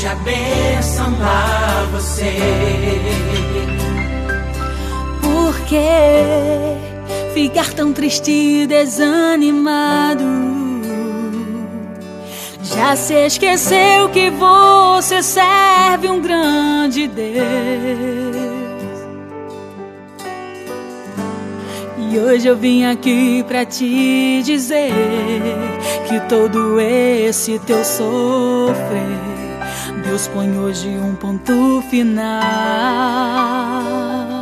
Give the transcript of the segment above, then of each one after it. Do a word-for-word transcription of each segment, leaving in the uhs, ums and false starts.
a bênção a você. Por que ficar tão triste e desanimado? Já se esqueceu que você serve um grande Deus. E hoje eu vim aqui pra te dizer que todo esse teu sofrer, Deus põe hoje um ponto final.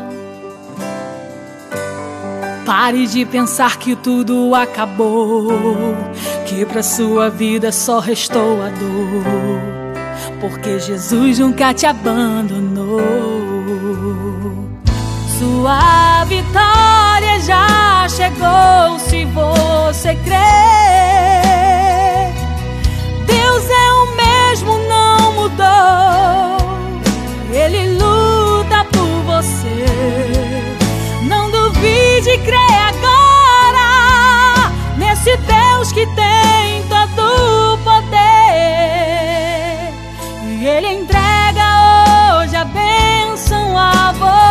Pare de pensar que tudo acabou, que pra sua vida só restou a dor, porque Jesus nunca te abandonou. Sua vitória já chegou se você crer. Deus é o mesmo, não mudou. Ele luta por você. Não duvide, crê agora nesse Deus que tem todo o poder. E Ele entrega hoje a bênção a você.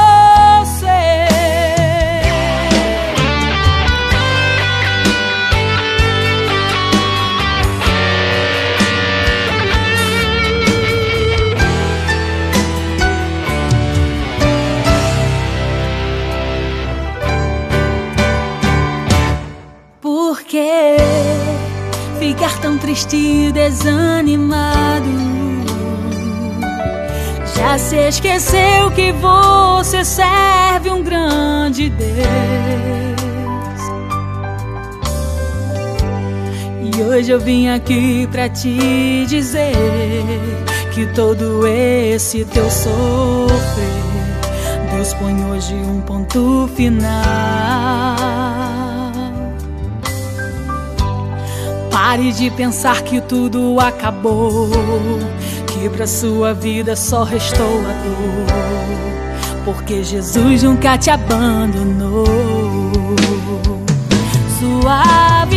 Por que ficar tão triste e desanimado? Já se esqueceu que você serve um grande Deus. E hoje eu vim aqui pra te dizer que todo esse teu sofrer, Deus põe hoje um ponto final. Pare de pensar que tudo acabou, que pra sua vida só restou a dor, porque Jesus nunca te abandonou. Sua vida